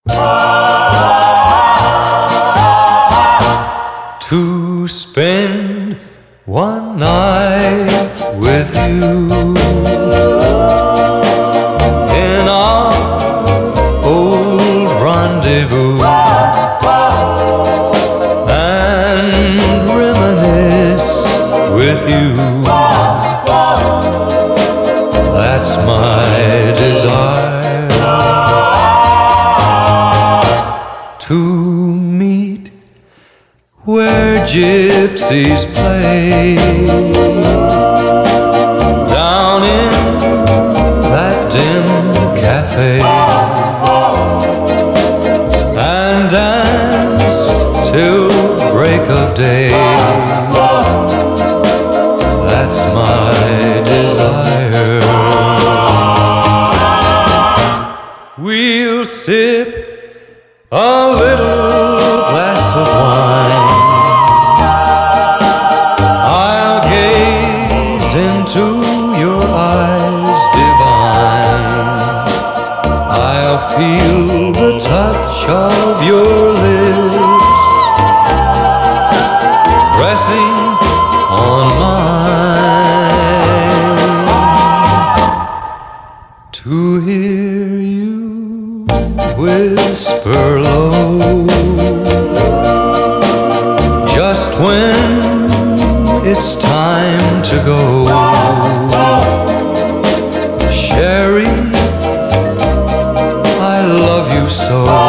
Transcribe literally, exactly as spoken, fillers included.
To spend one night with you in our old rendezvous and reminisce with you. That's my desire, to meet where gypsies play, down in that dim cafe, and dance till break of day. That's my desire. We'll sip a little glass of wine, I'll gaze into your eyes divine, I'll feel the touch of your lips pressing on mine, to hear you whisper low just when it's time to go. Sherry, I love you so.